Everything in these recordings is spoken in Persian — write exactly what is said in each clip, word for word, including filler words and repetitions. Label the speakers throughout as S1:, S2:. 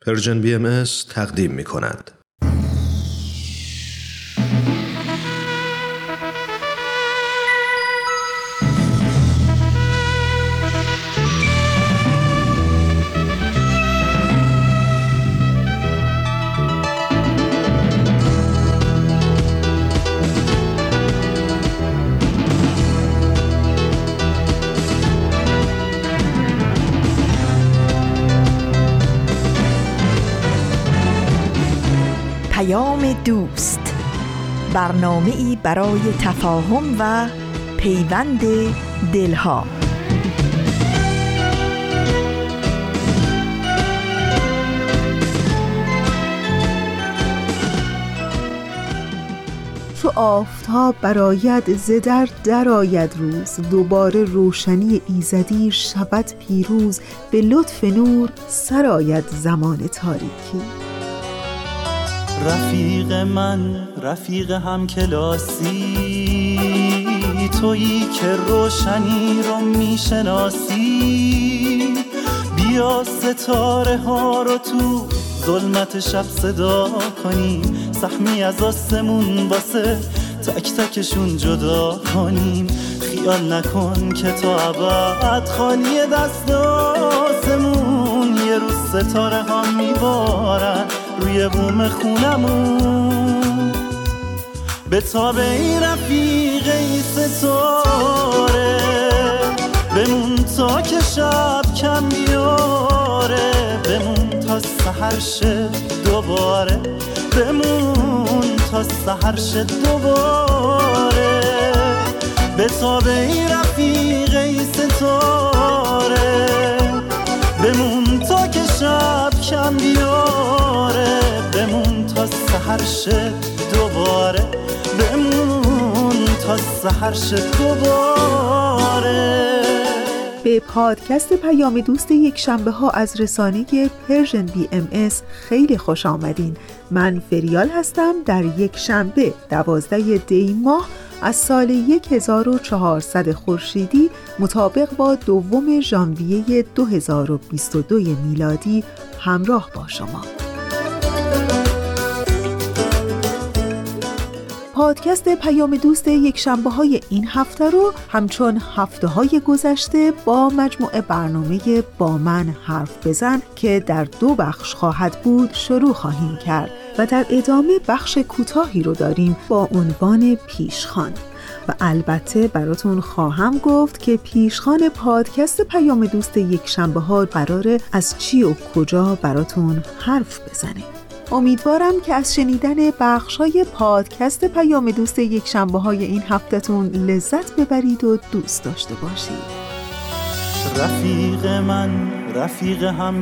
S1: پرژن بی ام اس تقدیم می کند.
S2: دوست، برنامه‌ای برای تفاهم و پیوند دلها.
S3: چو آفتاب برآید ز در درآید روز، دوباره روشنی ایزدی شود پیروز، به لطف نور سرآید زمان تاریکی.
S4: رفیق من، رفیق هم کلاسی، تویی که روشنی رو میشناسی. بیا ستاره ها رو تو ظلمت شب صدا کنیم، سهمی از آسمون واسه تک تکشون جدا کنیم. خیال نکن که تا ابد خالی دست آسمون، یه روز ستاره ها میبارن روی بوم خونمون. به تاب ای رفیق ای ستاره، بمون تا که شب کم بیاره، بمون تا سحر شه دوباره، بمون تا سحر شه دوباره. به تاب ای رفیق ای ستاره، بمون تا که شب کم بیاره، بمون تا سحر شه دوباره، بمون تا سحر شه دوباره.
S3: به پادکست پیام دوست یک شنبه ها از رسانه پرژن بی ام اس خیلی خوش آمدین. من فریال هستم. در یک شنبه دوازده دی ماه از سال هزار و چهارصد خورشیدی مطابق با دوم ژانویه دو هزار و بیست و دو میلادی همراه با شما. پادکست پیام دوست یک شنبه های این هفته رو همچون هفته های گذشته با مجموعه برنامه با من حرف بزن که در دو بخش خواهد بود شروع خواهیم کرد و در ادامه بخش کوتاهی رو داریم با عنوان پیشخوان و البته براتون خواهم گفت که پیشخوان پادکست پیام دوست یک شنبه ها قراره از چی و کجا براتون حرف بزنه. امیدوارم که از شنیدن بخش‌های پادکست پیام دوست یک شنبه های این هفته‌تون لذت ببرید و دوست داشته باشید.
S4: رفیق من، رفیق هم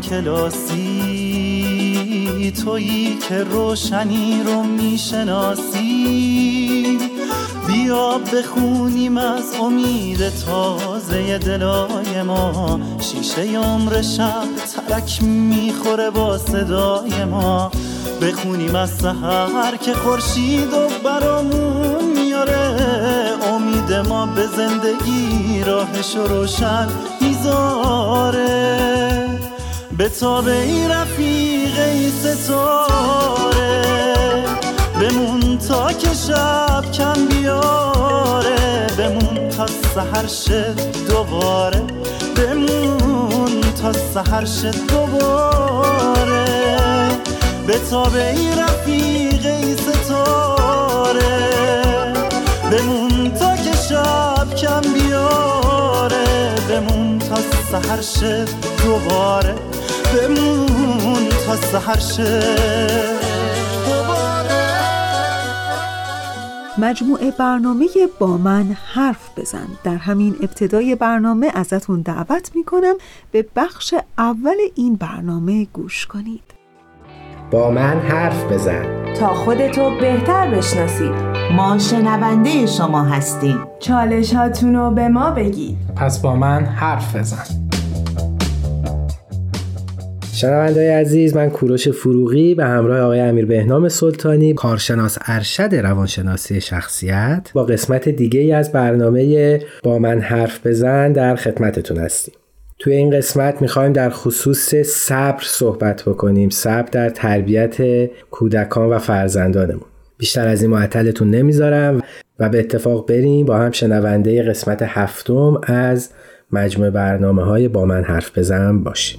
S4: کلاسی، تویی که روشنی رو میشناسی. بیا بخونیم از امید تازه دلای ما، شیشه عمر شب ترک میخوره با صدای ما. بخونیم از سحر که خورشید و برامون میاره، امید ما به زندگی راهش روشن میذاره. به تاب ای رفیق ای ستاره، بمون تا که شب کم بیاره، بمون تا سحر شه دوباره، بمون تا سحر شه دوباره. به تاب ای رفیق ای ستاره، بمون تا که شب کم بیاره، بمون تا سحر شه دوباره، بمون تا سحر شه دوباره.
S3: مجموعه برنامه با من حرف بزن. در همین ابتدای برنامه ازتون دعوت میکنم به بخش اول این برنامه گوش کنید.
S5: با من حرف بزن
S6: تا خودتو بهتر بشناسید. ما شنونده شما هستیم.
S7: چالشاتونو به ما بگید.
S8: پس با من حرف بزن.
S5: شنونده‌های عزیز، من کوروش فروغی به همراه آقای امیر بهنام سلطانی، کارشناس ارشد روانشناسی شخصیت، با قسمت دیگه‌ای از برنامه با من حرف بزن در خدمتتون هستیم. توی این قسمت میخوایم در خصوص صبر صحبت بکنیم، صبر در تربیت کودکان و فرزندانمون. بیشتر از این معطلتون نمیذارم و به اتفاق بریم با هم شنونده قسمت هفتم از مجموعه برنامه‌های با من حرف بزن باشیم.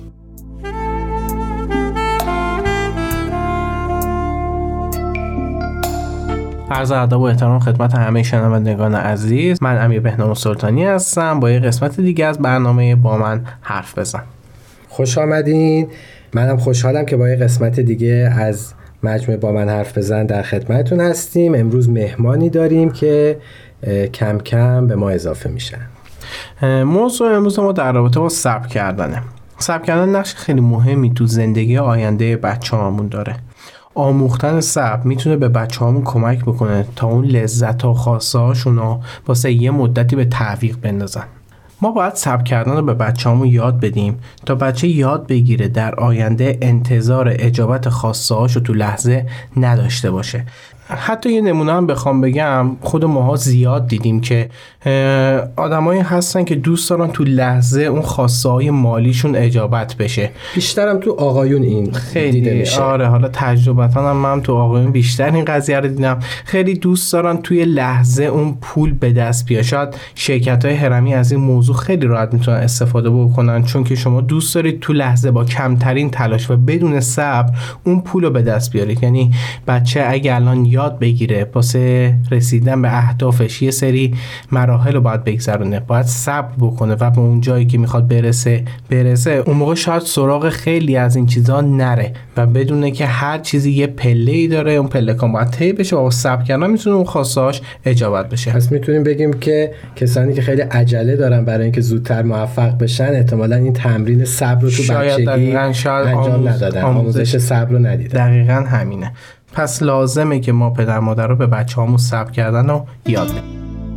S8: عرض ادب و احترام خدمت همه شنوندگان عزیز. من امیر بهنام سلطانی هستم با یه قسمت دیگه از برنامه با من حرف بزن.
S5: خوش آمدین. منم خوشحالم که با یه قسمت دیگه از مجموعه با من حرف بزن در خدمتتون هستیم. امروز مهمانی داریم که کم کم به ما اضافه میشن.
S8: موضوع امروز ما در رابطه با صبر کردنه. صبر کردن نقش خیلی مهمی تو زندگی آینده بچه‌هامون داره. آموختن صبر میتونه به بچه‌هامون کمک بکنه تا اون لذت و خواسته هاشون رو واسه یه مدتی به تعویق بندازن. ما باید صبر کردن رو به بچه‌هامون یاد بدیم تا بچه یاد بگیره در آینده انتظار اجابت خواسته هاشو تو لحظه نداشته باشه. حتی یه نمونه هم بخوام بگم، خود ماها زیاد دیدیم که آدمایی هستن که دوست دارن تو لحظه اون خواسته های مالیشون اجابت بشه.
S5: بیشترم تو آقایون این
S8: خیلی
S5: دیده میشه.
S8: آره، حالا تجربتاً هم من تو آقایون بیشتر این قضیه رو دیدم. خیلی دوست دارن توی لحظه اون پول به دست بیاد. شاید شرکت‌های هرمی از این موضوع خیلی راحت میتونن استفاده بکنن، چون که شما دوست دارید تو لحظه با کمترین تلاش و بدون صبر اون پول رو به دست بیارید. یعنی بچه اگه الان یاد بگیره واسه رسیدن به اهدافش یه سری مراحل رو باید بگذرونه، باید صبر بکنه و به اون جایی که میخواد برسه برسه، اون موقع شاید سراغ خیلی از این چیزا نره و بدونه که هر چیزی یه پله‌ای داره، اون پله کام باید طی بشه و با صبر کردن میتونه اون خواسته‌هاش اجابت بشه.
S5: پس میتونیم بگیم که کسانی که خیلی عجله دارن برای اینکه زودتر موفق بشن، احتمالاً این تمرین صبر رو تو بچگی انجام
S8: آموز...
S5: ندادن، آموزش صبر رو ندیدن.
S8: دقیقاً همینه. پس لازمه که ما پدر مادر رو به بچه هامون صبر کردن رو یاد بدیم.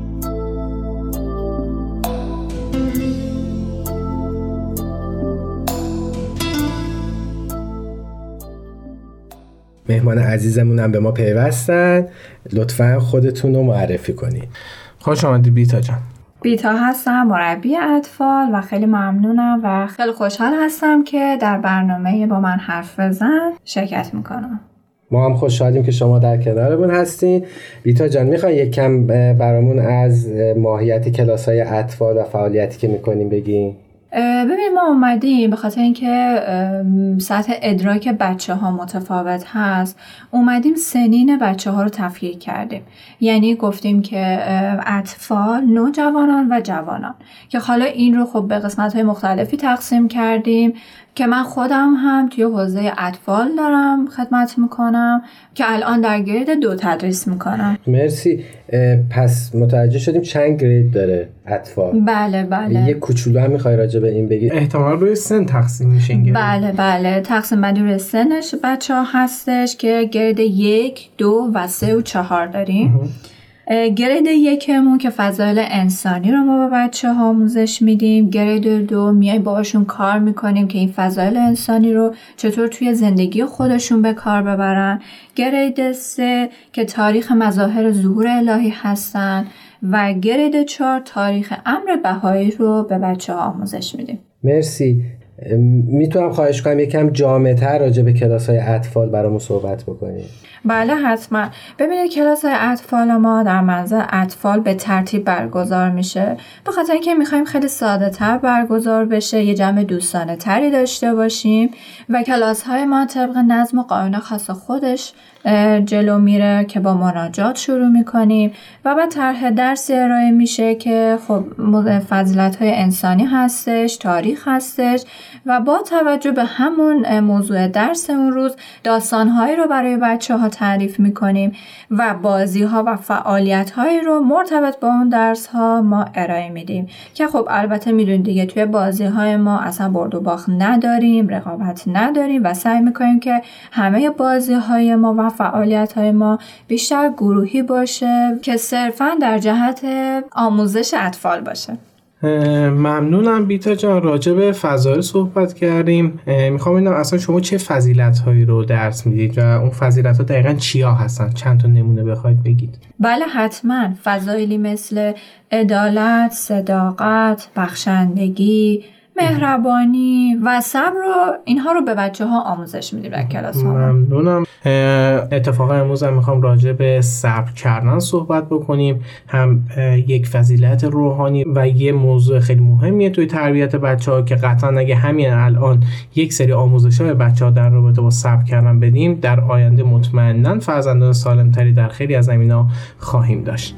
S5: مهمان عزیزمون هم به ما پیوستن. لطفاً خودتون رو معرفی کنید.
S8: خوش آمدید بیتا جان.
S9: بیتا هستم، مربی اطفال و خیلی ممنونم و خیلی خوشحال هستم که در برنامه با من حرف بزن شرکت میکنم.
S5: ما هم خوشحالیم که شما در کنارمون هستین. بیتا جان، میخوای یک کم برامون از ماهیت کلاس‌های اطفال و فعالیتی که میکنیم بگیم؟
S9: ببینید، ما اومدیم به خاطر اینکه سطح ادراک بچه ها متفاوت هست، اومدیم سنین بچه ها رو تفکیک کردیم. یعنی گفتیم که اطفال، نوجوانان و جوانان، که حالا این رو خب به قسمت های مختلفی تقسیم کردیم که من خودم هم توی حوزه اطفال دارم خدمت میکنم که الان در گرید دو تدریس میکنم.
S5: مرسی. پس متوجه شدیم چند گرید داره اطفال؟
S9: بله بله.
S5: یه کوچولو هم میخوای راجع به این بگی؟
S8: احتمال روی سن تقسیم میشه این گرید.
S9: بله بله، تقسیم بندی روی سنش بچه ها هستش که گرید یک، دو و سه و چهار داریم. گرید یکمون که فضایل انسانی رو ما به بچه ها آموزش میدیم. گرید دو میای باهاشون کار میکنیم که این فضایل انسانی رو چطور توی زندگی خودشون به کار ببرن. گرید سه که تاریخ مظاهر ظهور الهی هستن و گرید چهار تاریخ امر بهایی رو به بچه ها آموزش میدیم.
S5: مرسی. میتونم خواهش کنم یکم جامع‌تر راجع به کلاس‌های اطفال برامون صحبت بکنید؟
S9: بله حتما. ببینید، کلاس‌های اطفال ما در منزل اطفال به ترتیب برگزار میشه، به خاطر اینکه میخوایم خیلی ساده‌تر برگزار بشه، یه جمع دوستانه تری داشته باشیم و کلاس‌های ما طبق نظم و قانون خاص خودش جلو میره که با مناجات شروع میکنیم و بعد طرح درسی ارائه میشه که خب فضیلت‌های انسانی هستش، تاریخ هستش و با توجه به همون موضوع درس اون روز داستان‌هایی رو برای بچه‌ها تعریف میکنیم و بازی‌ها و فعالیت‌هایی رو مرتبط با اون درس‌ها ما ارائه میدیم که خب البته میدونید دیگه توی بازی‌های ما اصلا برد و باخت نداریم، رقابت نداریم و سعی میکنیم که همه بازی‌های ما و فعالیت‌های ما بیشتر گروهی باشه که صرفاً در جهت آموزش اطفال باشه.
S8: ممنونم بیتا جان. راجع به فضایل صحبت کردیم. میخوام ببینم اصلا شما چه فضیلت‌هایی رو درس میدید و اون فضیلت‌ها دقیقاً چیا هستن؟ چند تا نمونه بخواید بگید.
S9: بله حتما. فضایلی مثل عدالت، صداقت، بخشندگی، مهربانی و صبر رو اینها رو به بچه ها آموزش میدیم در کلاس ها.
S8: ممنونم. اتفاقا امروز هم میخوام راجع به صبر کردن صحبت بکنیم، هم یک فضیلت روحانی و یه موضوع خیلی مهمیه توی تربیت بچه ها که قطعا اگه همین الان یک سری آموزش های بچه ها در رابطه با صبر کردن بدیم، در آینده مطمئناً فرزندان سالمتری در خیلی از زمینا خواهیم داشت.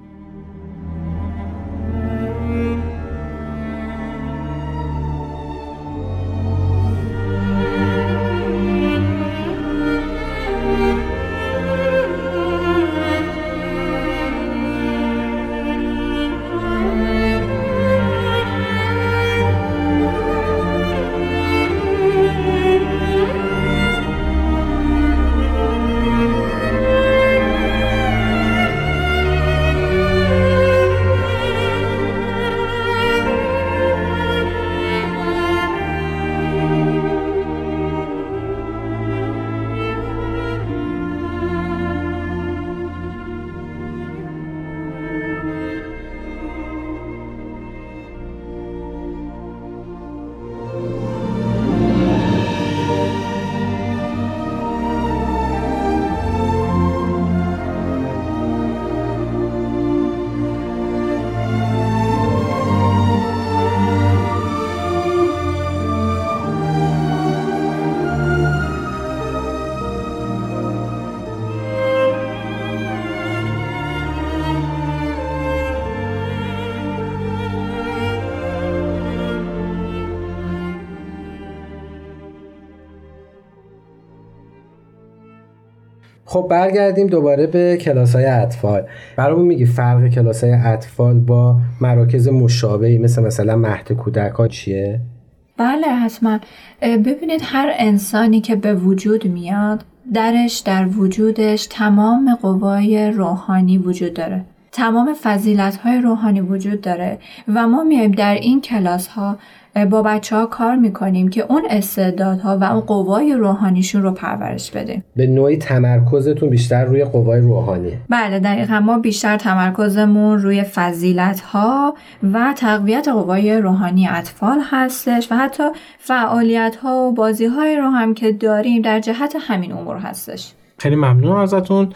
S5: خب برگردیم دوباره به کلاس‌های اطفال. برامون میگی فرق کلاس‌های اطفال با مراکز مشابهی مثل مثلا مهد کودکان چیه؟
S9: بله حتما. ببینید هر انسانی که به وجود میاد درش در وجودش تمام قوای روحانی وجود داره، تمام فضیلت‌های روحانی وجود داره و ما میایم در این کلاس‌ها با بچه‌ها کار میکنیم که اون استعدادها و اون قوای روحانیشون رو پرورش بدیم.
S5: به نوعی تمرکزتون بیشتر روی قوای روحانیه.
S9: بله دقیقاً، ما بیشتر تمرکزمون روی فضیلت‌ها و تقویت قوای روحانی اطفال هستش و حتی فعالیت‌ها و بازی‌های رو هم که داریم در جهت همین امور هستش.
S8: خیلی ممنون ازتون.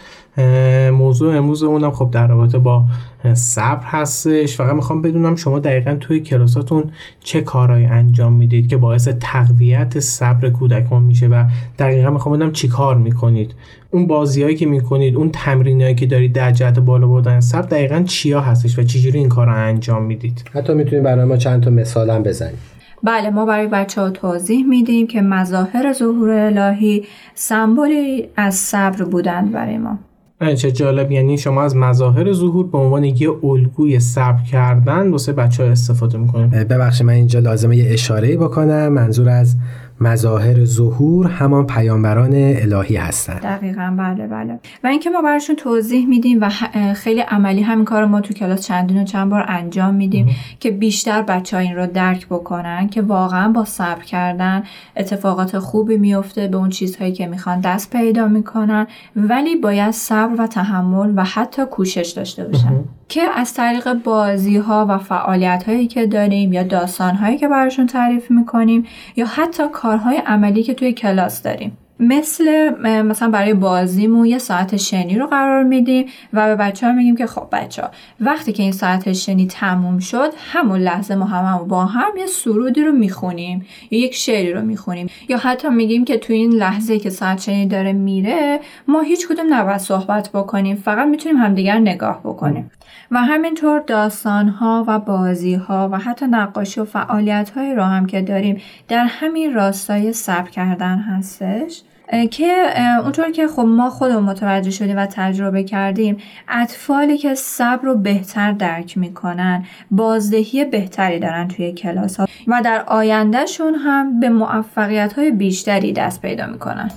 S8: موضوع امروز اونم خب در رابطه با صبر هستش. فقط میخوام بدونم شما دقیقاً توی کلاساتون چه کارهایی انجام میدید که باعث تقویت صبر کودکان میشه و دقیقاً میخوام بدونم چی کار میکنید، اون بازیایی که میکنید، اون تمرینایی که دارید در جهت بالا بردن صبر دقیقاً چیا هستش و چجوری این کارا انجام میدید؟
S5: حتی میتونید برای ما چند تا مثال هم بزنید.
S9: بله، ما برای بچه‌ها توضیح میدیم که مظاهر ظهور الهی سمبولی از صبر بودند برای ما.
S8: چه جالب، یعنی شما از مظاهر ظهور به عنوان یه الگوی صبر کردن واسه بچه‌ها استفاده میکنید.
S5: ببخشید من اینجا لازمه یه اشاره‌ای بکنم. منظور از مظاهر ظهور همان پیامبران الهی هستند.
S9: دقیقاً بله بله. و اینکه ما براشون توضیح میدیم و خیلی عملی همین کار ما تو کلاس چندین و چند بار انجام میدیم ام. که بیشتر بچه‌ها این رو درک بکنن که واقعاً با صبر کردن اتفاقات خوبی میفته، به اون چیزهایی که میخوان دست پیدا میکنن، ولی باید صبر و تحمل و حتی کوشش داشته باشن. ام. که از طریق بازی‌ها و فعالیت‌هایی که داریم یا داستان‌هایی که براشون تعریف می‌کنیم یا حتی کارهای عملی که توی کلاس داریم، مثل مثلا برای بازیمون یه ساعت شنی رو قرار میدیم و به بچه‌ها میگیم که خب بچه‌ها وقتی که این ساعت شنی تموم شد همون لحظه ما هم با هم یه سرودی رو میخونیم یا یک شعری رو میخونیم، یا حتی میگیم که تو این لحظه که ساعت شنی داره میره ما هیچ کدوم نباید صحبت بکنیم، فقط میتونیم همدیگر نگاه بکنیم. و همینطور داستان‌ها و بازی‌ها و حتی نقاشی و فعالیت‌های رو هم که داریم در همین راستای صبر کردن هستش که اونطور که خب ما خودمون متوجه شدیم و تجربه کردیم، اطفالی که صبر رو بهتر درک میکنن بازدهی بهتری دارن توی کلاس ها و در آیندهشون هم به موفقیت های بیشتری دست پیدا میکنن.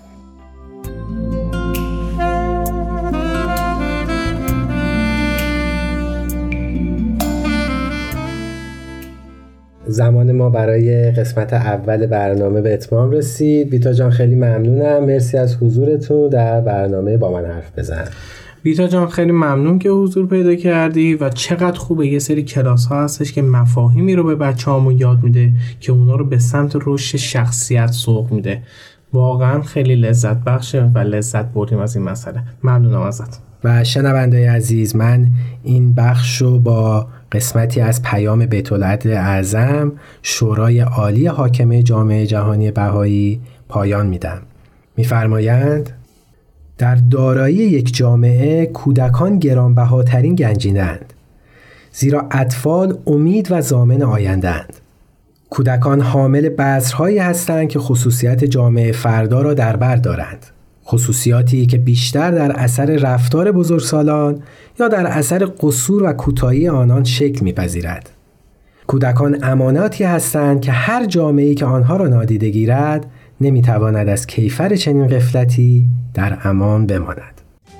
S5: زمان ما برای قسمت اول برنامه به اتمام رسید. بیتا جان خیلی ممنونم، مرسی از حضورتون در برنامه با من حرف بزن.
S8: ویتا جان خیلی ممنون که حضور پیدا کردی و چقدر خوبه یه سری کلاس ها هستش که مفاهیمی رو به بچه هامون یاد میده که اونا رو به سمت رشد شخصیت سوق میده. واقعا خیلی لذت بخشه و لذت بردیم از این مسئله. ممنونم ازت.
S5: و شنونده‌ی عزیز، من این بخش رو با قسمتی از پیام بیت‌العدل اعظم شورای عالی حاکمه جامعه جهانی بهایی پایان میدم. می‌فرمایند: در دارایی یک جامعه کودکان گرانبهاترین گنجینه‌اند، زیرا اطفال امید و ضامن آینده‌اند. کودکان حامل بذرهایی هستند که خصوصیت جامعه فردا را در بر دارند، خصوصیاتی که بیشتر در اثر رفتار بزرگسالان یا در اثر قصور و کوتاهی آنان شکل می‌پذیرد. کودکان اماناتی هستند که هر جامعه‌ای که آنها را نادیده گیرد نمی‌تواند از کیفر چنین غفلتی در امان بماند.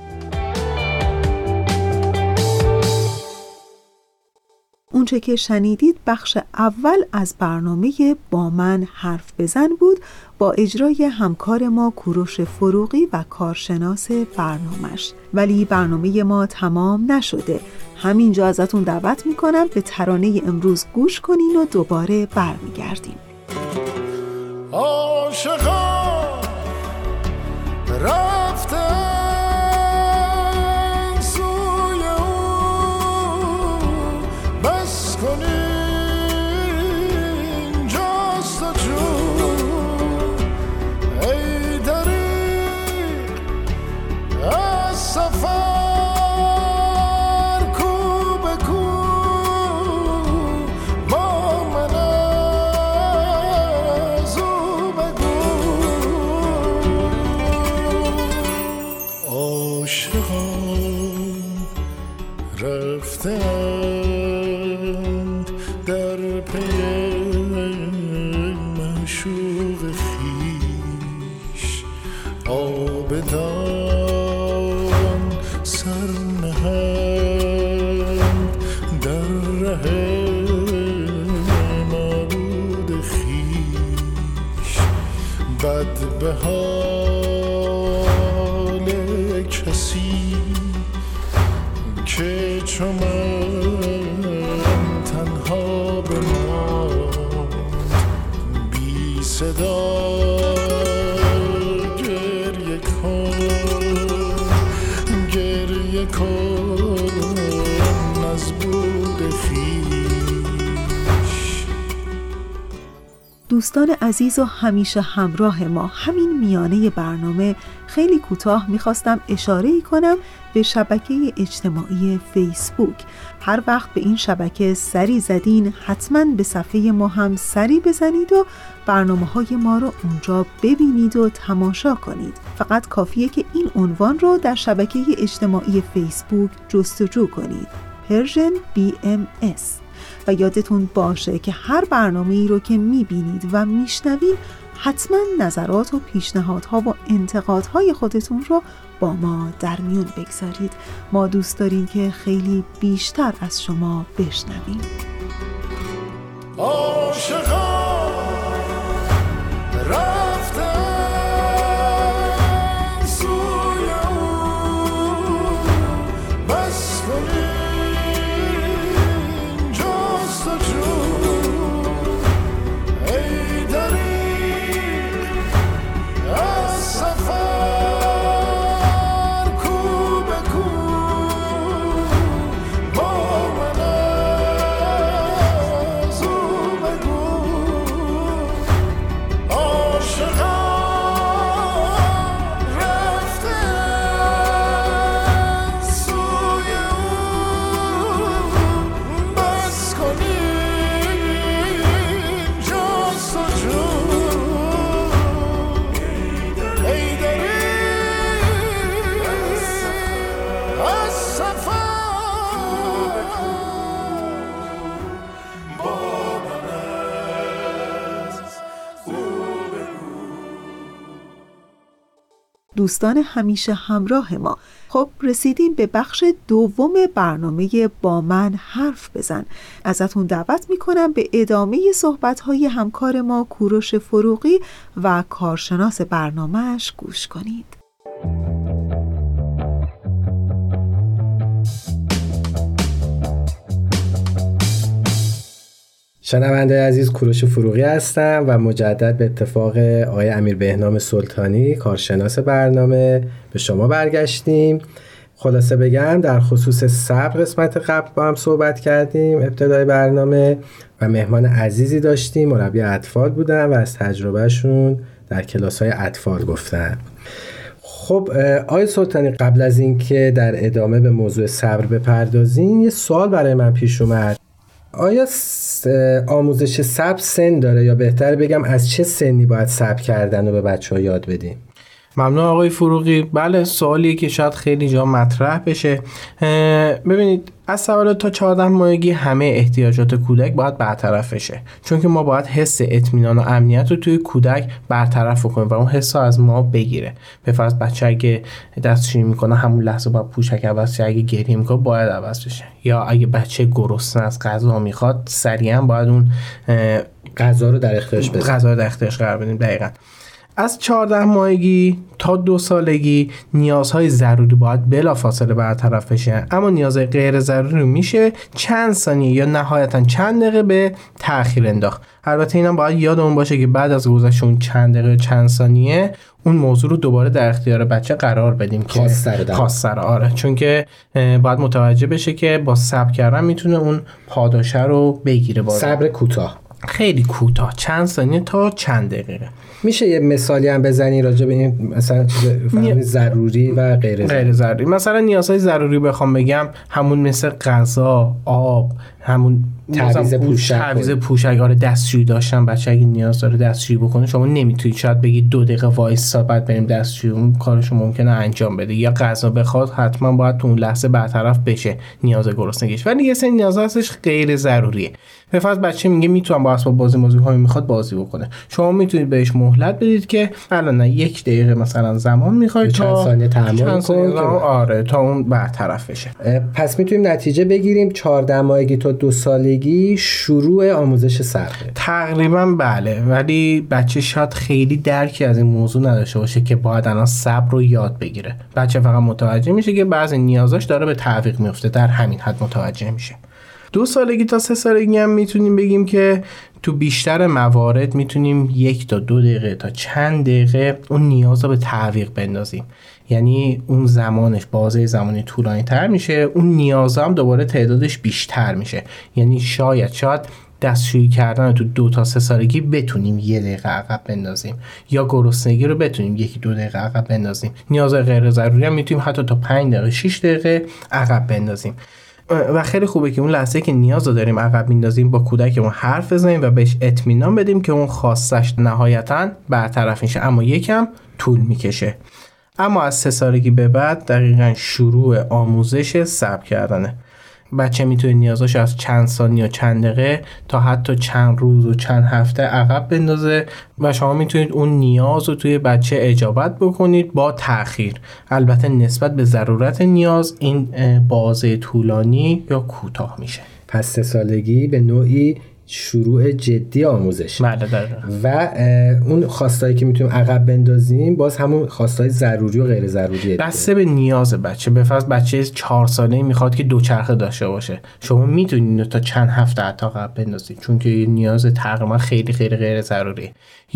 S3: اونچه که شنیدید بخش اول از برنامه با من حرف بزن بود با اجرای همکار ما کوروش فروغی و کارشناس برنامه‌اش. ولی برنامه ما تمام نشده. همینجا ازتون دعوت میکنم به ترانه امروز گوش کنین و دوباره برمیگردیم.
S10: عاشقان رفتن سوی او، بس کنین جست و جو، ای دریغ از سفر کو به کو با من از او بگو. عاشقان رفتند در پی معشوق خویش، آبدان سر نهند در ره معبود خویش. بد به حال کسی که چو من تنها بماند، بی صدا گریه کن، گریه کن از بود خویش.
S3: دوستان عزیز و همیشه همراه ما، همین میانه برنامه خیلی کوتاه میخواستم اشاره‌ای کنم به شبکه اجتماعی فیسبوک. هر وقت به این شبکه سری زدین حتما به صفحه ما هم سری بزنید و برنامه‌های ما رو اونجا ببینید و تماشا کنید. فقط کافیه که این عنوان رو در شبکه اجتماعی فیسبوک جستجو کنید: پرژن بی ام اس. و یادتون باشه که هر برنامه‌ای رو که میبینید و میشنوید حتما نظرات و پیشنهادها و انتقادهای خودتون رو با ما در میون بگذارید. ما دوست داریم که خیلی بیشتر از شما بشنویم.
S10: عاشقان رفتن سوی او، بس کنین جست و جو، ای دریغ از سفر کو به کو با من از او بگو. عاشقان رفتن سوی او، بس کنین جست و جو، ای دریغ از سفر با من از او بگو.
S3: دوستان همیشه همراه ما، خب رسیدیم به بخش دوم برنامه با من حرف بزن. ازتون دعوت میکنم به ادامه صحبت‌های همکار ما کوروش فروغی و کارشناس برنامه‌اش گوش کنید.
S5: شنونده عزیز، کوروش فروغی هستم و مجدد به اتفاق آقای امیر بهنام سلطانی کارشناس برنامه به شما برگشتیم. خلاصه بگم در خصوص صبر قسمت قبل با هم صحبت کردیم ابتدای برنامه و مهمان عزیزی داشتیم، مربی اطفال بودن و از تجربهشون در کلاس‌های اطفال گفتن. خب آقای سلطانی، قبل از اینکه در ادامه به موضوع صبر بپردازیم یه سوال برای من پیش اومد. آیا آموزش صبر سن داره یا بهتر بگم از چه سنی باید صبر کردن رو به بچه‌ها یاد بدیم؟
S8: ممنون آقای فروغی. بله، سوالیه که شاید خیلی جا مطرح بشه. ببینید، از سوال تا چهارده ماهگی همه احتیاجات کودک باید برطرف بشه، چون که ما باید حس اطمینان و امنیت رو توی کودک برطرف کنیم و اون حس از ما بگیره. به فرض بچه اگه دستشویی میکنه همون لحظه باید پوشک عوض شه، اگه گریه میکنه باید عوض بشه، یا اگه بچه گرسنه از غذا میخواد سریعا باید اون
S5: غذا رو در اختیارش بدیم.
S8: غذا رو در اختیارش قرار بدیم. دقیقاً. از چهارده ماهگی تا دو سالگی نیازهای ضروری باید بلافاصله برطرف بشه، اما نیازهای غیر ضروری میشه چند ثانیه یا نهایتا چند دقیقه به تأخیر انداخت. البته اینم باید یادمون باشه که بعد از گذشت اون چند دقیقه چند ثانیه اون موضوع رو دوباره در اختیار بچه قرار بدیم که خواستره. آره، چون که باید متوجه بشه که با صبر کردن میتونه اون پاداشه رو بگیره. باید
S5: صبر کوتاه،
S8: خیلی کوتاه، چند ثانیه تا چند دقیقه.
S5: میشه یه مثالی هم بزنی راجع به این مثلا چیز ضروری و غیر ضروری؟
S8: غیر ضروری مثلا نیازهای ضروری بخوام بگم همون مثل غذا، آب، همون
S5: تعویض پوشک،
S8: تعویض پوشک، آره، دستشویی داشتن. بچه اگه نیاز داره دستشویی بکنه، شما نمیتونید شاید بگید دو دقیقه وایسا بعد بریم دستشویی، اون کارشو ممکنه انجام بده. یا غذا بخواد حتما باید تو اون لحظه برطرف بشه نیاز گرسنگیش. ولی یه سری نیاز هستش غیر ضروریه. به فرض بچه میگه میتونم با اسباب بازی بازی کنم، میخواد بازی بکنه، شما میتونید بهش مهلت بدید که الان نه یک دقیقه مثلا زمان میخواد تا
S5: چند ثانیه تحمل کنه،
S8: آره، تا اون برطرف بشه.
S5: پس میتونیم نتیجه بگیریم چهارده ماهگی تا دو سالگی شروع آموزش صبر
S8: تقریبا. بله، ولی بچه شاید خیلی درکی از این موضوع نداشته باشه که باید الان صبر رو یاد بگیره. بچه فقط متوجه میشه که بعضی نیازاش داره به تعویق میفته، در همین حد متوجه میشه. دو سالگی تا سه سالگی هم میتونیم بگیم که تو بیشتر موارد میتونیم یک تا دو دقیقه تا چند دقیقه اون نیاز رو به تعویق بندازیم. یعنی اون زمانش بازه زمانی طولانی تر میشه، اون نیاز هم دوباره تعدادش بیشتر میشه. یعنی شاید شاید دستشویی کردن تو دو تا سه سالگی بتونیم یه دقیقه عقب بندازیم، یا گرسنگی رو بتونیم یکی دو دقیقه عقب بندازیم. نیازهای غیر ضروری هم میتونیم حتی تا پنج دقیقه شش دقیقه عقب بندازیم. و خیلی خوبه که اون لحظه که نیاز رو داریم عقب میندازیم با کودکمون حرف بزنیم و بهش اطمینان بدیم که اون خواستش نهایتاً برطرف میشه، اما یکم طول میکشه. اما از سه سالگی به بعد دقیقاً شروع آموزش صبر کردنه. بچه میتونه نیازاش از چند ثانیه و چند دقیقه تا حتی چند روز و چند هفته عقب بندازه و شما میتونید اون نیاز رو توی بچه اجابت بکنید با تأخیر. البته نسبت به ضرورت نیاز این بازه طولانی یا کوتاه میشه.
S5: پس سه سالگی به نوعی شروع جدی آموزش.
S8: بله دقیقاً.
S5: و اون خواستایی که میتونیم عقب بندازیم باز همون خواستای ضروری و غیر ضروریه.
S8: بسته به نیاز بچه. به فرض بچه چهار ساله‌ای میخواد که دوچرخه داشته باشه، شما میتونید تا چند هفته حتی عقب بندازید چون که نیاز تقریبا خیلی خیلی غیر ضروریه.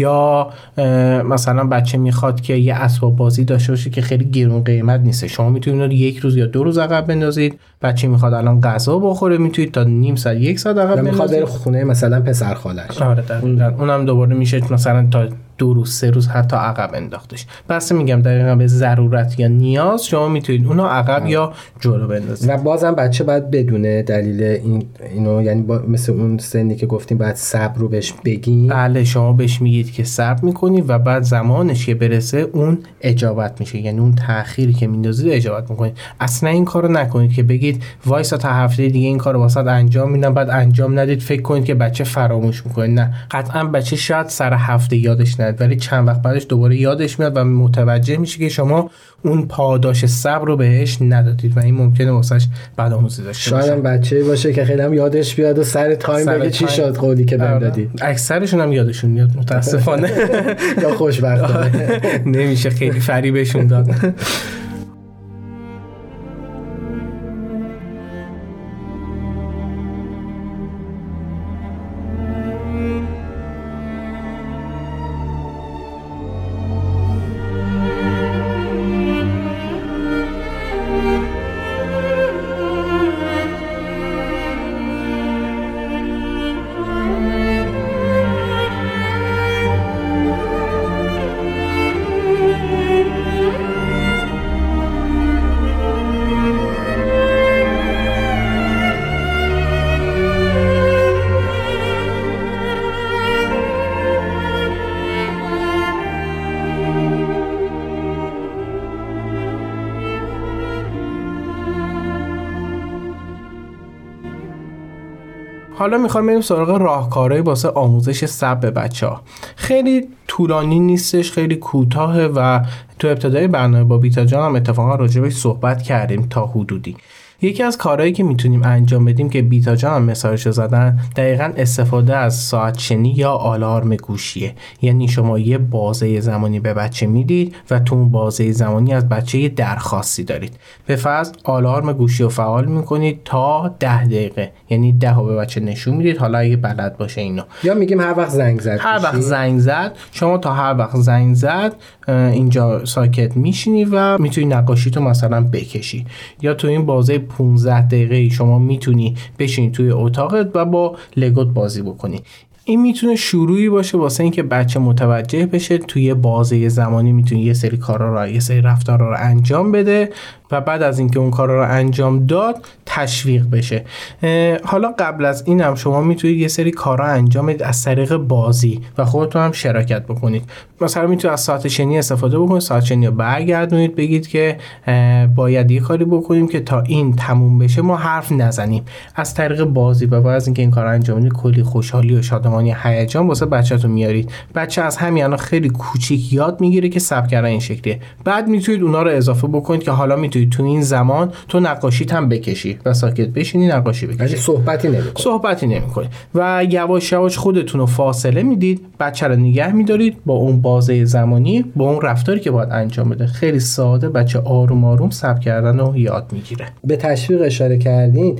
S8: یا مثلا بچه میخواد که یه اسباب بازی داشته باشه که خیلی گرون قیمت نیست، شما میتونید یک روز یا دو روز عقب بندازید. بچه میخواد الان غذا بخوره، میتونید تا نیم ساعت یک ساعت عقب بندازید.
S5: میخواد بره خونه مثلا پسر خالش،
S8: آره دقیقاً، اونم دوباره میشه مثلا تا دو روز سه روز حتی عقب انداختش. بس میگم دقیقاً به ضرورت یا نیاز شما میتونید اونو عقب آه. یا جلو بندازید.
S5: و بازم بچه باید بدونه دلیل این اینو، یعنی با مثل اون سنی که گفتیم باید صبر رو بهش بگین.
S8: بله، شما بهش میگید که صبر میکنید و بعد زمانش که برسه اون اجابت میشه، یعنی اون تأخیری که میندازید اجابت میکنید. اصلا این کارو نکنید که بگید وایسا تا هفته دیگه این کارو واسط انجام میدم بعد انجام ندید فکر کنید که بچه فراموش میکنه. نه، قطعا بچه شاید سر هفته یادش نیاد ولی چند وقت بعدش دوباره یادش میاد و متوجه میشه که شما اون پاداش صبر رو بهش ندادید و این ممکنه واسش بعد آموزی داشته باشه.
S5: شاید بچه باشه که خیلی هم یادش بیاد و سر تایم سر بگه چی شد قولی که بهم دادی.
S8: اکثرشون هم یادشون میاد متاسفانه
S5: یا خوشبختانه
S8: نمیشه خیلی فریبشون داد. حالا میخوام بریم سراغ راهکارهای واسه آموزش صبر به بچه‌ها. خیلی طولانی نیستش، خیلی کوتاهه و تو ابتدای برنامه با بیتا جان هم اتفاقا راجبش صحبت کردیم تا حدودی. یکی از کارهایی که میتونیم انجام بدیم که بیتا جان هم مثالش زدن، دقیقاً استفاده از ساعت شنی یا آلارم گوشیه. یعنی شما یه بازه زمانی به بچه میدید و تو اون بازه زمانی از بچه یه درخواستی دارید. به فرض آلارم گوشی رو فعال میکنید تا ده دقیقه، یعنی ده رو به بچه نشون میدید، حالا اگه بلد باشه اینو.
S5: یا میگیم هر وقت زنگ زد،
S8: هر وقت زنگ زد شما تا هر وقت زنگ زد اینجا ساکت میشینی و میتونی نقاشی تو مثلا بکشی. یا تو این بازه پانزده دقیقه شما میتونی بشینی توی اتاقت و با لگوت بازی بکنی. این میتونه شروعی باشه واسه اینکه بچه متوجه بشه توی بازه زمانی میتونه یه سری کارا رو، یه سری رفتارا رو انجام بده و بعد از اینکه اون کارا رو انجام داد تشویق بشه. حالا قبل از اینم شما میتونید یه سری کارا انجام بدید از طریق بازی و خودتون هم شراکت بکنید. مثلا میتونید از ساعت شنی استفاده بکنید، ساعت شنی رو برگردونید، بگید که باید یه کاری بکنیم که تا این تموم بشه ما حرف نزنیم. از طریق بازی و بعد از اینکه این کارا انجام بدید کلی خوشحالی و شادمانی، هیجان واسه بچه‌تون میارید. بچه از همین الان خیلی کوچیک یاد میگیره که صبر کردن این شکلیه. بعد میتونید اونا رو اضافه بکنید که حالا میتونید تو این زمان تو نقاشیت هم بکشی و ساکت بشینی نقاشی بکشی.
S5: ولی صحبتی نمی‌کنی.
S8: صحبتی نمی‌کنی و یواش یواش خودتون رو فاصله میدید، بچه رو نگه می‌دارید با اون بازه زمانی، با اون رفتاری که باید انجام بده. خیلی ساده بچه آروم آروم صبر کردن رو یاد میگیره.
S5: به تشویق اشاره کردین،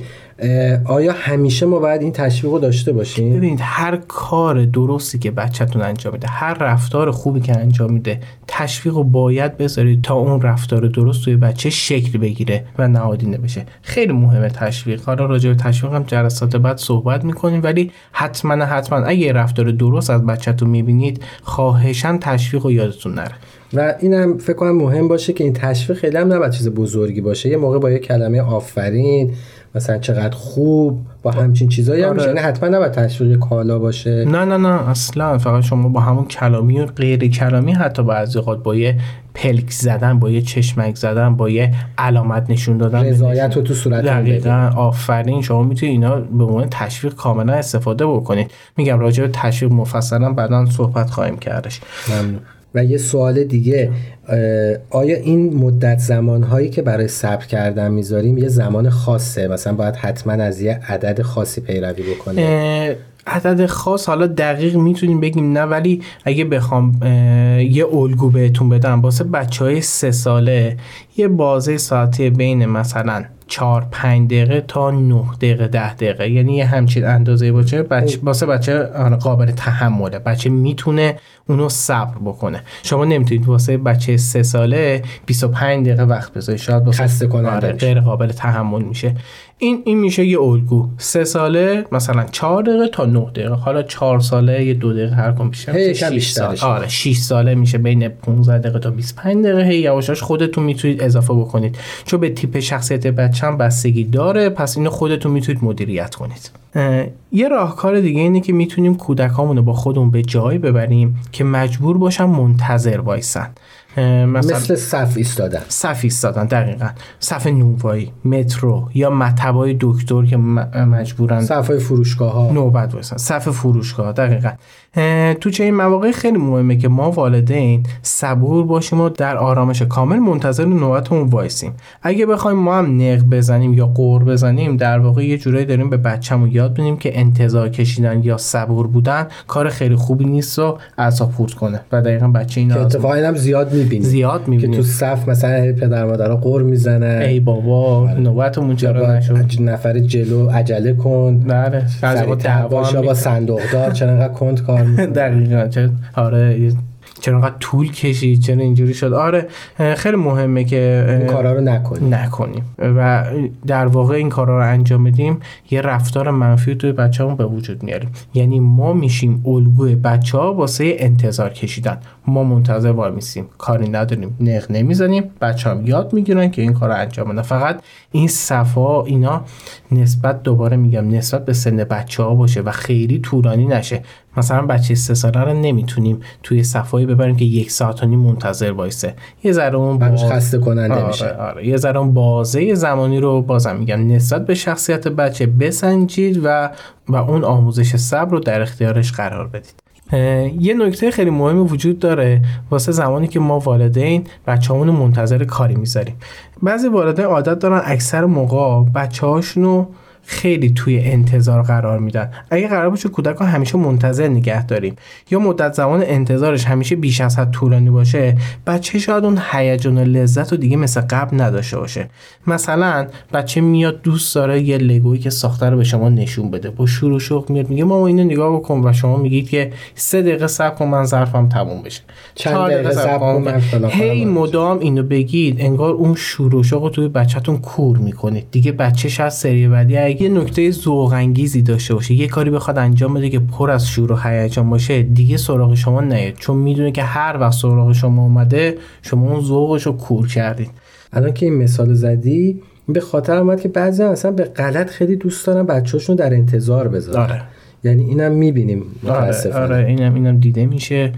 S5: آیا همیشه ما باید این تشویق رو داشته باشیم؟
S8: ببینید هر کار درستی که بچه‌تون انجام میده، هر رفتار خوبی که انجام میده، تشویق رو باید بذارید تا اون رفتار درست توی بچه شکل بگیره و نهادینه بشه. خیلی مهمه تشویق. حالا راجع به تشویق هم جلسات بعد صحبت میکنیم، ولی حتما حتما اگه رفتار درست از بچه‌تون میبینید خواهشاً تشویق رو یادتون نره.
S5: و اینم فکر کنم مهم باشه که این تشویق خیلی هم نباید چیز بزرگی باشه. یه موقع با یه کلمه آفرین، مثلا چقدر خوب، با همچین چیزایی هم میشه. نه حتما نباید تشویق کالا باشه.
S8: نه نه نه اصلا. فقط شما با همون کلامی و غیر کلامی، حتی بعضی اوقات با یه پلک زدن، با یه چشمک زدن، با یه علامت نشون دادن،
S5: رضایت رو تو صورتتون بده،
S8: آفرین، شما میتونید اینا به عنوان تشویق کاملا استفاده بکنید. میگم راجع به تشویق مفصلا بعداً صحبت خواهیم کردش.
S5: ممنون. و یه سوال دیگه، آیا این مدت زمانهایی که برای صبر کردن میذاریم یه زمان خاصه؟ مثلا باید حتما از یه عدد خاصی پیروی بکنه؟
S8: عدد خاص حالا دقیق میتونیم بگیم نه، ولی اگه بخوام یه الگو بهتون بدم واسه بچهای سه ساله، یه بازه ساعتی بین مثلا چهار پنج دقیقه تا نه دقیقه ده دقیقه، یعنی یه همچین اندازه باشه بچه واسه بچه قابل تحمله، بچه میتونه اونو صبر بکنه. شما نمیتونید واسه بچه سه ساله بیست و پنج دقیقه وقت بذارید، شاید واسه
S5: خسته کننده
S8: آره غیر قابل تحمل میشه. این این میشه یه الگو. سه ساله مثلا چهار دقیقه تا نه دقیقه، حالا چهار ساله یه دو دقیقه هر کم بیشتر، شش ساله آره شش ساله میشه بین پانزده دقیقه تا بیست و پنج دقیقه. هی یواشاش خودتون میتونید اضافه بکنید، چون به تیپ شخصیت بچه هم بستگی داره، پس اینو خودتون میتونید مدیریت کنید. یه راهکار دیگه اینه که میتونیم کودکامونو با خودمون به جایی ببریم که مجبور باشن منتظر وایسن.
S5: مثل صف ایستادن.
S8: صف ایستادن دقیقاً. صف نونوایی، مترو یا مطبای دکتر که مجبورن
S5: صفای فروشگاه‌ها
S8: نوبت وایسن. صف فروشگاه دقیقاً. تو چه این مواقع خیلی مهمه که ما والدین صبور باشیم و در آرامش کامل منتظر نوبتمون وایسیم. اگه بخوایم ما هم نق بزنیم یا قور بزنیم، در واقع یه جورایی داریم به بچه‌مون یاد بدیم که انتظار کشیدن یا صبور بودن کار خیلی خوبی نیست و اعصاب خورد کنه و دقیقاً بچه اینا
S5: که اتفاقا اینم زیاد می‌بینیم.
S8: زیاد می‌بینیم
S5: که تو صف مثلا پدر مادرها قور میزنن،
S8: ای بابا نوبتمون چرا نشد،
S5: نفر جلو عجله کن،
S8: بله
S5: بعضی دعوا با صندوقدار چرا انقدر کند کار می‌کنه.
S8: دقیقاً چرا آره چرا انقدر طول کشید، چرا اینجوری شد. آره خیلی مهمه که
S5: این کارا رو نکنیم
S8: نکنیم و در واقع این کارا رو انجام بدیم یه رفتار منفی توی بچه‌مون به وجود میاریم. یعنی ما میشیم الگوی بچه‌ها واسه انتظار کشیدن. ما منتظر وای میسیم، کاری نداریم، نق نمیزنیم، بچه‌ها یاد میگیرن که این کارو انجام بدن. فقط این صفا اینا نسبت دوباره میگم نسبت به سن بچه‌ها باشه و خیلی طولانی نشه. مثلا بچه سه ساله رو نمیتونیم توی صفایی ببریم که یک ساعت و نیم منتظر وایسه، یه ذره اون
S5: باز خسته کننده
S8: آره
S5: میشه.
S8: آره یه ذره اون بازه زمانی رو بازم میگم نسبت به شخصیت بچه بسنجید و و اون آموزش صبر رو در اختیارش قرار بدید. یه نکته خیلی مهمی وجود داره واسه زمانی که ما والدین بچه‌مون منتظر کاری میذاریم. بعضی والدین عادت دارن اکثر موقع بچه‌هاشونو خیلی توی انتظار قرار میدن. اگه قرار باشه کودک رو همیشه منتظر نگه داریم یا مدت زمان انتظارش همیشه بیش از حد طولانی باشه، بچه شاید اون هیجان و لذت رو دیگه مثل قبل نداشته باشه. مثلا بچه میاد دوست داره یه لگویی که ساخته رو به شما نشون بده، با شور و شوق میاد میگه مامان اینو نگاه بکن و شما میگید که سه دقیقه صبر کن من ظرفم تموم بشه،
S5: چند دقیقه صبر کن من فلان کنم.
S8: هی مدام اینو بگید، انگار اون شور و شوق رو توی بچه‌تون کور میکنید. دیگه بچه شاید سری بعدی یه نکته ذوق انگیزی داشته باشه، یه کاری بخواد انجام بده که پر از شور و هیجان باشه، دیگه سراغ شما نیاد، چون میدونه که هر وقت سراغ شما اومده شما اون ذوقش رو کور کردید.
S5: الان که این مثال زدی به خاطر اومد که بعضی اصلا به غلط خیلی دوست دارن بچه‌شون در انتظار بذارن.
S8: آره.
S5: یعنی اینم میبینیم متاسفانه.
S8: آره, آره اینم اینم دیده میشه.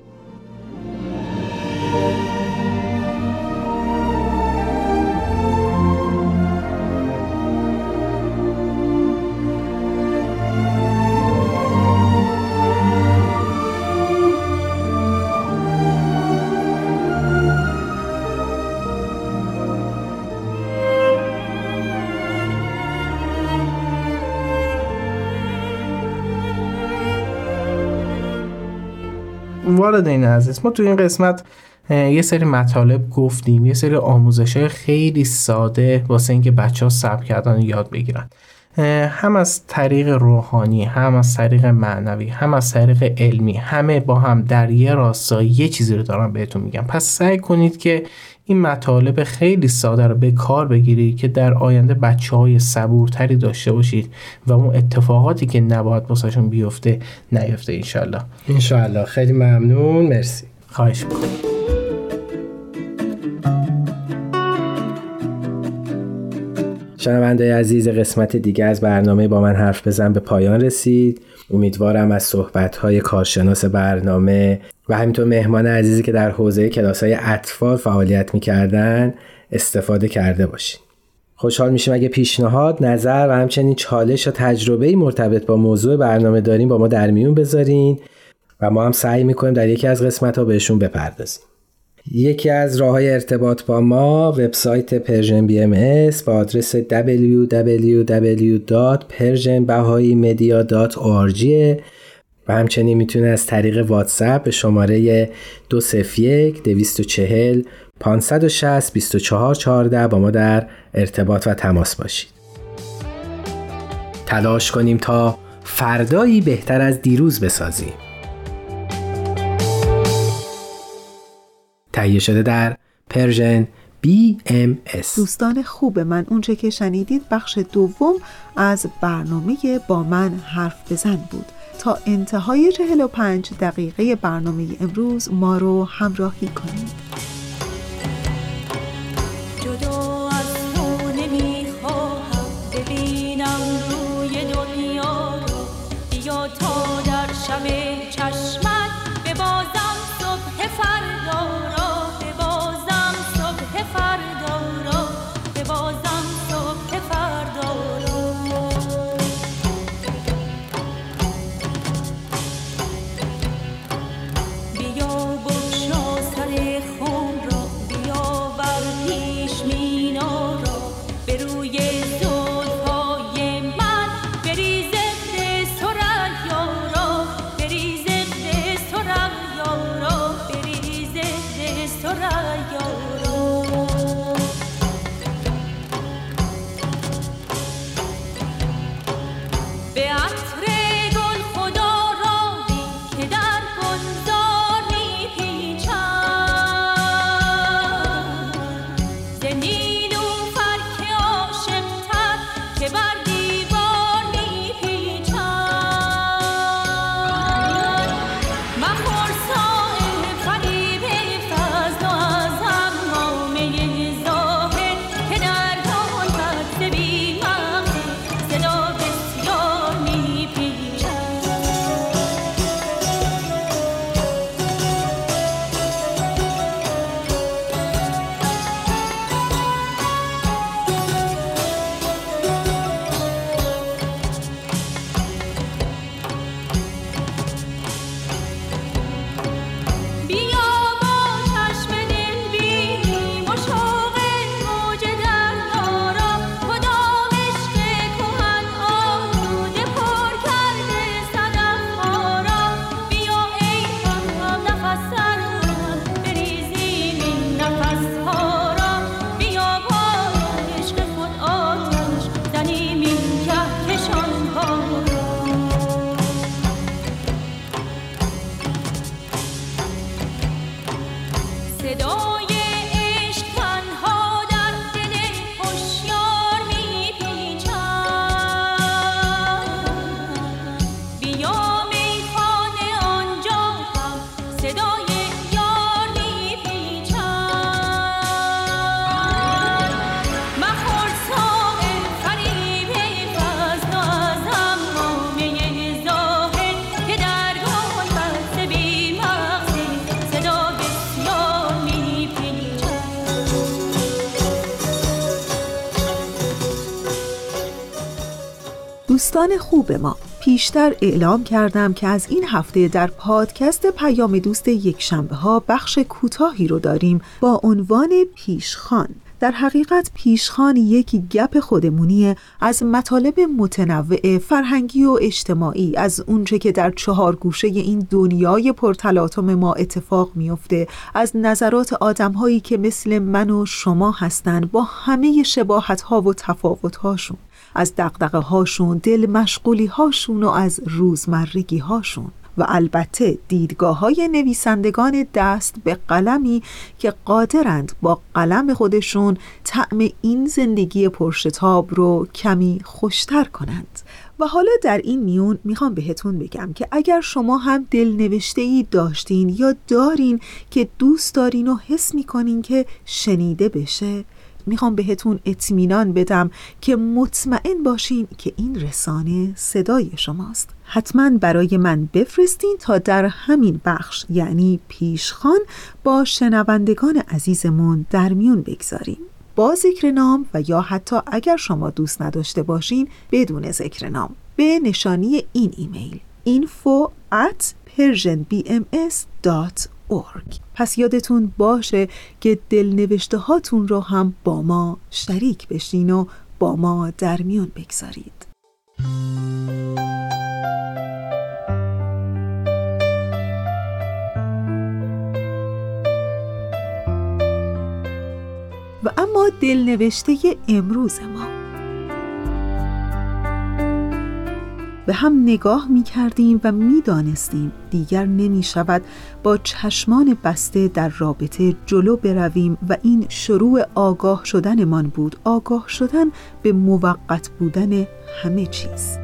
S8: والدین عزیز، ما تو این قسمت یه سری مطالب گفتیم، یه سری آموزش‌های خیلی ساده واسه اینکه بچه‌ها صبر کردن رو یاد بگیرن، هم از طریق روحانی، هم از طریق معنوی، هم از طریق علمی، همه با هم در یه راستا یه چیزی رو دارن بهتون میگم. پس سعی کنید که این مطالب خیلی ساده رو به کار بگیرید که در آینده بچه‌های صبورتری داشته باشید و اون اتفاقاتی که نباید واسهشون بیفته نیفته انشالله.
S5: انشالله. خیلی ممنون، مرسی.
S8: خواهش میکنم.
S5: شنونده عزیز، قسمت دیگه از برنامه با من حرف بزن به پایان رسید. امیدوارم از صحبت‌های کارشناس برنامه و همینطور مهمان عزیزی که در حوزه کلاس‌های اطفال فعالیت می‌کردن استفاده کرده باشین. خوشحال میشیم اگه پیشنهاد، نظر و همچنین چالش و تجربه‌ای مرتبط با موضوع برنامه دارین با ما در میون بذارین و ما هم سعی می‌کنیم در یکی از قسمت‌ها بهشون بپردازیم. یکی از راه‌های ارتباط با ما وبسایت پرژن بی ام اس با آدرس دبلیو دبلیو دبلیو دات پرژن بهایی مدیا دات او آر جی و همچنین میتونه از طریق واتساپ به شماره دو صفر یک دویست و چهل پانصد و شصت بیست و چهار چهارده با ما در ارتباط و تماس باشید. تلاش کنیم تا فردایی بهتر از دیروز بسازیم. تهیه شده در پرژن بی ام اس.
S3: دوستان خوب من، اونچه که شنیدید بخش دوم از برنامه با من حرف بزن بود. تا انتهای چهل و پنج دقیقه برنامه امروز ما رو همراهی کنید.
S11: جدا از تو نمیخواهم ببینم روی دنیا رو، بیا تا در شب چشمت ببازم صبح فردا را، ببازم صبح فردا را، ببازم صبح فردا را. بیا بگشا سر خون
S3: دوستان خوب ما، پیشتر اعلام کردم که از این هفته در پادکست پیام دوست یک شنبه ها بخش کوتاهی رو داریم با عنوان پیشخوان. در حقیقت پیشخوان یک گپ خودمونیه از مطالب متنوع فرهنگی و اجتماعی، از اونچه که در چهار گوشه این دنیای پرتلاطم ما اتفاق میفته، از نظرات آدم‌هایی که مثل من و شما هستن با همه شباهت‌ها و تفاوت‌هاشون، از دغدغه‌هاشون، دل مشغولی هاشون و از روزمرگی هاشون و البته دیدگاه‌های نویسندگان دست به قلمی که قادرند با قلم خودشون طعم این زندگی پرشتاب رو کمی خوشتر کنند. و حالا در این میون میخوام بهتون بگم که اگر شما هم دلنوشته‌ای داشتین یا دارین که دوست دارین و حس میکنین که شنیده بشه، میخوام بهتون اطمینان بدم که مطمئن باشین که این رسانه صدای شماست. حتما برای من بفرستین تا در همین بخش، یعنی پیشخوان، با شنوندگان عزیزمون در میون بگذاریم، با ذکر نام و یا حتی اگر شما دوست نداشته باشین بدون ذکر نام، به نشانی این ایمیل info at persianbms dot org. پس یادتون باشه که دلنوشته هاتون رو هم با ما شریک بشین و با ما در میون بگذارید. و اما دلنوشته امروز ما، به هم نگاه می کردیم و می دانستیم دیگر نمی شود با چشمان بسته در رابطه جلو برویم و این شروع آگاه شدن من بود، آگاه شدن به موقت بودن همه چیز.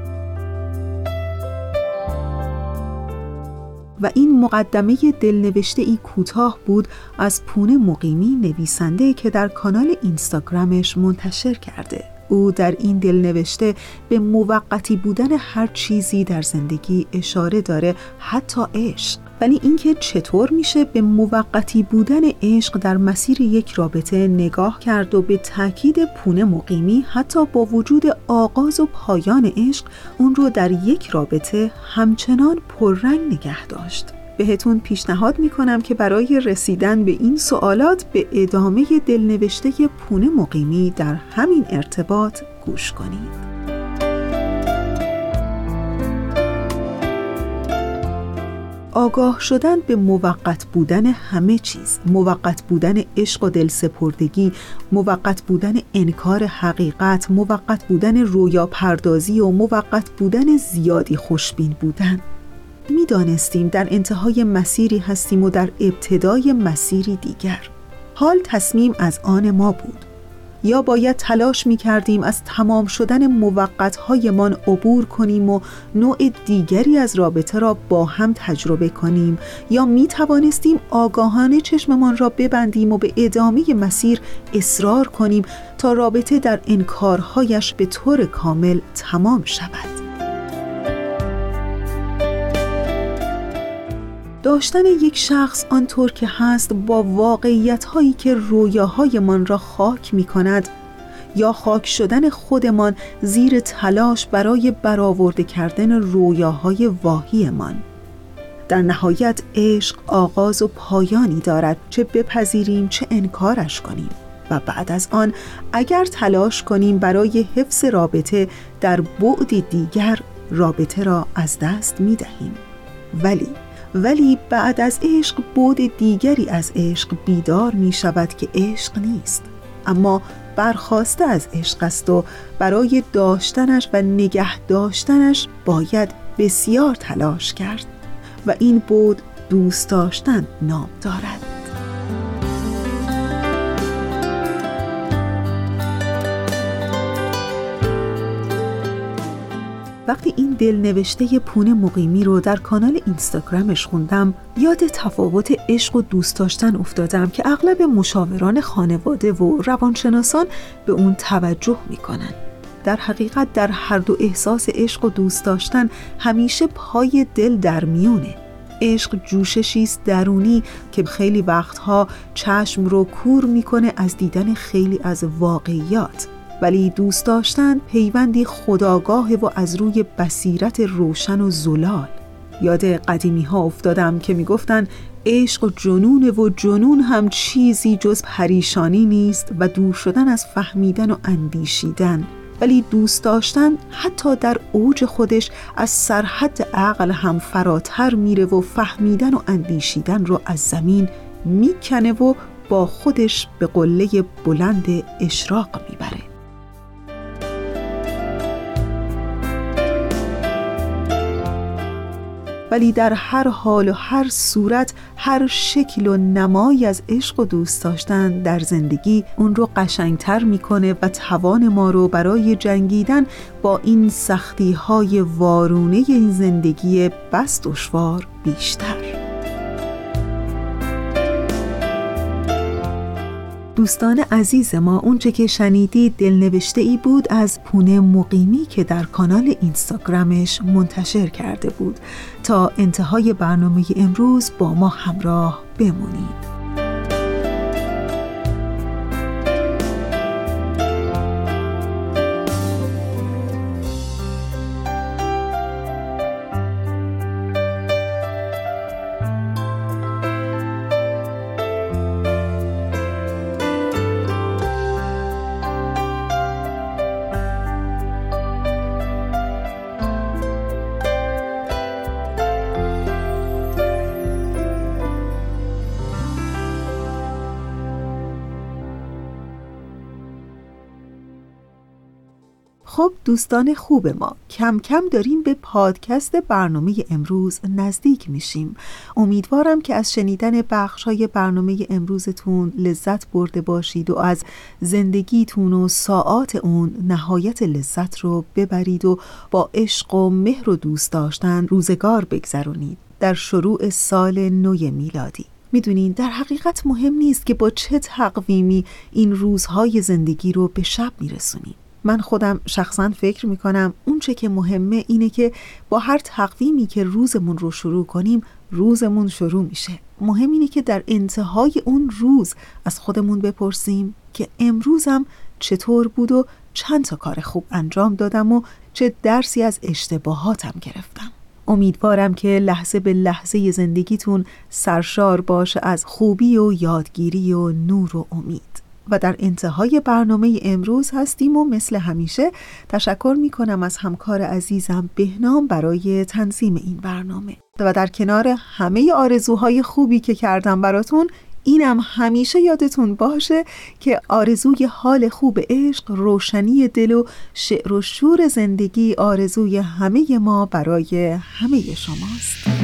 S3: و این مقدمه دلنوشته ای کوتاه بود از پونه مقیمی، نویسنده که در کانال اینستاگرامش منتشر کرده. او در این دلنوشته به موقتی بودن هر چیزی در زندگی اشاره داره، حتی عشق. ولی اینکه چطور میشه به موقتی بودن عشق در مسیر یک رابطه نگاه کرد و به تاکید پونه مقیمی حتی با وجود آغاز و پایان عشق اون رو در یک رابطه همچنان پررنگ نگه داشت. بهتون پیشنهاد میکنم که برای رسیدن به این سوالات به ادامه دلنوشته پونه مقیمی در همین ارتباط گوش کنید. آگاه شدن به موقت بودن همه چیز، موقت بودن عشق و دلسپردگی، موقت بودن انکار حقیقت، موقت بودن رویا پردازی و موقت بودن زیادی خوشبین بودن. می دانستیم در انتهای مسیری هستیم و در ابتدای مسیری دیگر. حال تصمیم از آن ما بود. یا باید تلاش می کردیم از تمام شدن موقت‌هایمان عبور کنیم و نوع دیگری از رابطه را با هم تجربه کنیم، یا می توانستیم آگاهانه چشممان را ببندیم و به ادامه مسیر اصرار کنیم تا رابطه در انکارهایش به طور کامل تمام شود. داشتن یک شخص آنطور که هست با واقعیت‌هایی که رویاهایمان را خاک می‌کند، یا خاک شدن خودمان زیر تلاش برای برآورده کردن رویاهای واهیمان. در نهایت عشق آغاز و پایانی دارد، چه بپذیریم چه انکارش کنیم، و بعد از آن اگر تلاش کنیم برای حفظ رابطه در بعد دیگر، رابطه را از دست می‌دهیم. ولی ولی بعد از عشق بعد دیگری از عشق بیدار می شود که عشق نیست، اما برخاسته از عشق است و برای داشتنش و نگه داشتنش باید بسیار تلاش کرد و این بعد دوست داشتن نام دارد. وقتی این دلنوشته پونه مقیمی رو در کانال اینستاگرامش خوندم، یاد تفاوت عشق و دوست داشتن افتادم که اغلب مشاوران خانواده و روانشناسان به اون توجه میکنن. در حقیقت در هر دو احساس عشق و دوست داشتن همیشه پای دل در میونه. عشق جوششی است درونی که خیلی وقتها چشم رو کور میکنه از دیدن خیلی از واقعیات. ولی دوست داشتن پیوندی خودآگاه و از روی بصیرت روشن و زلال. یاد قدیمی ها افتادم که میگفتن عشق و جنون و جنون هم چیزی جز پریشانی نیست و دور شدن از فهمیدن و اندیشیدن، ولی دوست داشتن حتی در اوج خودش از سرحد عقل هم فراتر میره و فهمیدن و اندیشیدن رو از زمین میکنه و با خودش به قله بلند اشراق میبره. ولی در هر حال و هر صورت، هر شکل و نمایی از عشق و دوست داشتن در زندگی اون رو قشنگتر میکنه و توان ما رو برای جنگیدن با این سختی های وارونه این زندگی بس دشوار بیشتر. دوستان عزیز ما، اونچه که شنیدید دلنوشته ای بود از پونه مقیمی که در کانال اینستاگرامش منتشر کرده بود. تا انتهای برنامه امروز با ما همراه بمونید. خب دوستان خوب ما، کم کم داریم به پادکست برنامه امروز نزدیک میشیم. امیدوارم که از شنیدن بخش‌های برنامه امروزتون لذت برده باشید و از زندگیتون و ساعات اون نهایت لذت رو ببرید و با عشق و مهر و دوست داشتن روزگار بگذرونید در شروع سال نو میلادی. میدونین در حقیقت مهم نیست که با چه تقویمی این روزهای زندگی رو به شب میرسونیم. من خودم شخصا فکر میکنم اون چه که مهمه اینه که با هر تقویمی که روزمون رو شروع کنیم روزمون شروع میشه. مهم اینه که در انتهای اون روز از خودمون بپرسیم که امروزم چطور بود و چند تا کار خوب انجام دادم و چه درسی از اشتباهاتم گرفتم. امیدوارم که لحظه به لحظه زندگیتون سرشار باشه از خوبی و یادگیری و نور و امید. و در انتهای برنامه امروز هستیم و مثل همیشه تشکر میکنم از همکار عزیزم بهنام برای تنظیم این برنامه و در کنار همه آرزوهای خوبی که کردم براتون اینم همیشه یادتون باشه که آرزوی حال خوب عشق، روشنی دل و شعر و شور زندگی آرزوی همه ما برای همه شماست.